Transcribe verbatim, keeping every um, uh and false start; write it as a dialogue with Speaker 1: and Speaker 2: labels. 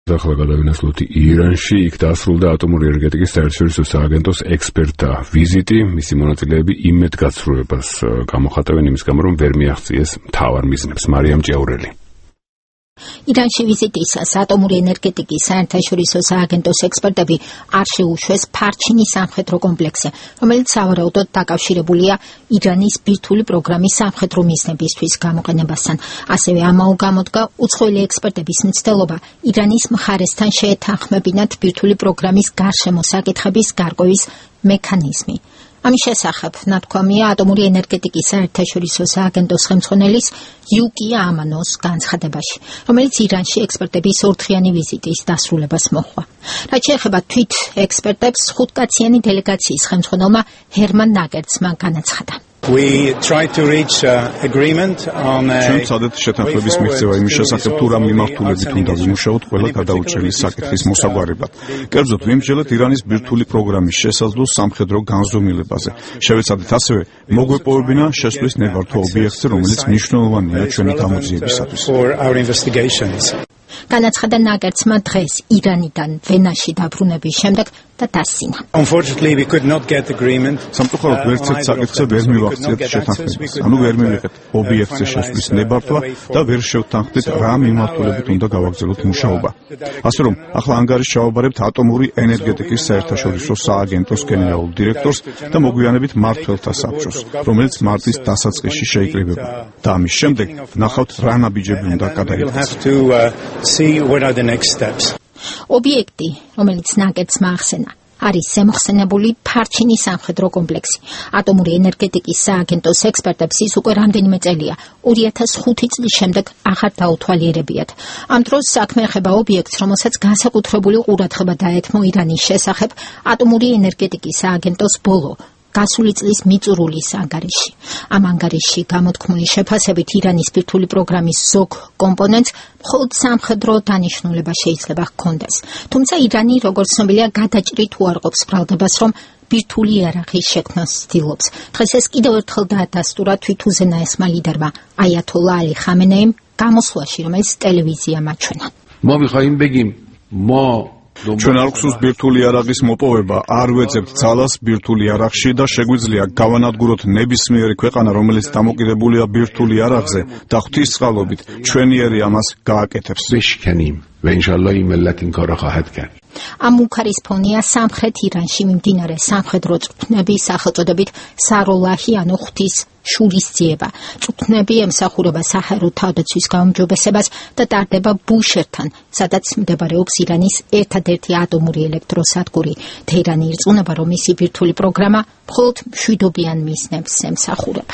Speaker 1: ახლა გადავინაცვლოთ ირანში, იქ დასრულდა ატომური ენერგეტიკის საერთაშორისო სააგენტოს ექსპერტთა ვიზიტი, მისი მონაწილეები იმედგაცრუებას გამოხატავენ იმის გამო, რომ ვერ მიაღწიეს მთავარ მიზნებს. მარიამ ჭიაურელი.
Speaker 2: ირანში ვიზიტისას ატომური ენერგეტიკის საერთაშორისო სააგენტოს ექსპერტები არ შეუშვეს ფარჩინის სამხედრო კომპლექსზე, რომელიც სავარაუდოდ დაკავშირებულია ირანის ბირთვული პროგრამის სამხედრო მიზნებისთვის გამოყენებასთან. ასევე ამაო გამოდგა უცხოელი ექსპერტების მცდელობა ირანის მხარესთან შეეთანხმებინათ ბირთვული პროგრამის გარშემო საკითხების გარკვევის მექანიზმი. ამის შესახებ ნათქვამია ატომური ენერგეტიკის საერთაშორისო სააგენტოს ხელმძღვანელის იუკია ამანოს განცხადებაში, რომელიც ირანში ექსპერტების ორდღიანი ვიზიტის დასრულებას მოჰყვა. რაც შეეხება თვით ექსპერტებს, ხუთკაციანი დელეგაციის ხელმძღვანელმა ჰერმან ნაგერცმა განაცხადა.
Speaker 3: We tried to reach uh, agreement on a
Speaker 4: ჩვენ სადეთ შეთანხმების მიღწევა იმის შესახებ თუ რა მიმართულებით უნდა ვიმუშაოთ ყველა გადაუჭრელი საკითხის მოსაგვარებლად. კერძოდ ვიმსჯელეთ ირანის ბირთვული პროგრამის შესაძლო სამხედრო განზომილებაზე. შევეცადეთ ასევე მოგვეპოვებინა შესვლის ნებართვა ობიექტზე, რომელიც მნიშვნელოვანია ჩვენი გამოძიებისათვის.
Speaker 2: განაცხადა ნაგერცმა დღეს ირანიდან ვენაში დაბრუნების შემდეგ და დასცინა.
Speaker 4: სამწუხაროდ ვერცერთ საკითხზე ვერ მივაღწიეთ შეთანხმებას, ანუ ვერ მივიღეთ ობიექტზე შესვლის ნებართვა და ვერ შევთანხმდით რა მიმართულებით უნდა გავაგრძელოთ მუშაობა. ასე რომ, ახლა ანგარიშს ჩავაბარებთ ატომური ენერგეტიკის საერთაშორისო სააგენტოს გენერალურ დირექტორს და მოგვიანებით მმართველთა საბჭოს, რომელიც მარტის დასაწყისში შეიკრიბება. და ამის შემდეგ ნახავთ რა ნაბიჯები უნდა გადაიღოს.
Speaker 2: ობიექტი, რომელიც ნაგერცმა ახსენა, არის ზემოხსენებული ფარჩინის სამხედრო კომპლექსი. ატომური ენერგეტიკის სააგენტოს ექსპერტებს ის უკვე რამდენიმე წელია, ორი ათას ხუთი წლის შემდეგ აღარ დაუთვალიერებიათ. ამ დროს საქმე ეხება ობიექტს, რომელსაც განსაკუთრებული ყურადღება დაეთმო ირანის შესახებ ატომური ენერგეტიკის სააგენტოს ბოლო გასული წლის მიწურულის ანგარიში. ამ ანგარიში გამოთქმული შეფასებით ირანის ბირთვული პროგრამის ზოგ კომპონენტს მხოლოდ სამხედრო დანიშნულება შეიძლება ჰქონდეს. თუმცა ირანი, როგორც ცნობილია, გადაჭრით უარყოფს ბრალდებას, რომ ბირთვული იარაღის შექმნას ცდილობს. დღეს ეს კიდევ ერთხელ დაადასტურა თვითუზენა ესმა ლიდერმა აიათოლა ალი ხამენეიმ გამოსვლაში, რომელიც ტელევიზიამ აჩვენა.
Speaker 5: ما می‌خواهیم بگیم ما
Speaker 4: ჩვენ არ გვსურს ბირთვული იარაღის მოპოვება, არ ვეძებთ ძალას ბირთვული იარაღში და შეგვიძლია გავანადგუროთ ნებისმიერი ქვეყანა, რომელიც დამოკიდებულია ბირთვული იარაღზე და ღვთისწყალობით ჩვენიერი ამას გააკეთებს.
Speaker 5: بشکنیم و انشالله این ملت این کارو خواهد کرد.
Speaker 2: ამ უქარის ფონია სამხრეთ ირანში მიმდინარე სამხედრო წვრთნების სახელწოდებით საროლაჰი ანუ ღვთის შურისძიება. წვრთნები ემსახურება საჰაერო თავდაცვის გაუმჯობესებას და ტარდება ბუშერთან, სადაც მდებარეობს ირანის ერთადერთი ატომური ელექტროსადგური. თეირანი ირწმუნება, რომ მისი ბირთვული პროგრამა მხოლოდ მშვიდობიან მიზნებს ემსახურება.